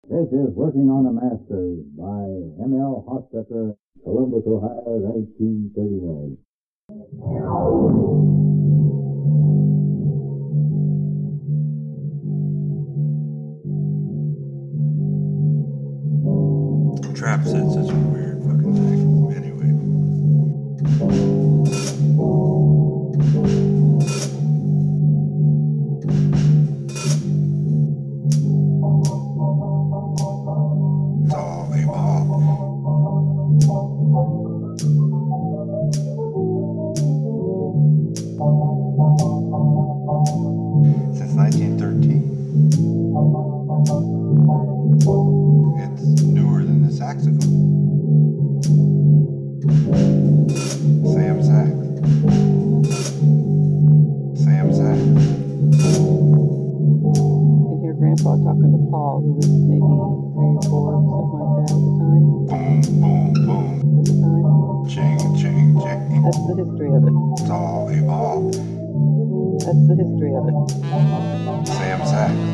This is Working on the Masters by M.L. Hofstetter, Columbus, Ohio, 1939. Trap said such a weird fucking thing. Anyway. It's all a ball. Since 1913. It's newer than the saxophone. Sam Sax. Sam Sax. You can hear Grandpa talking to Paul, who was maybe 3 or 4, something like that at the time. Boom, boom, boom. At the time. Ching, ching, ching. That's the history of it. It's all a ball. That's the history of it. Sam Sax.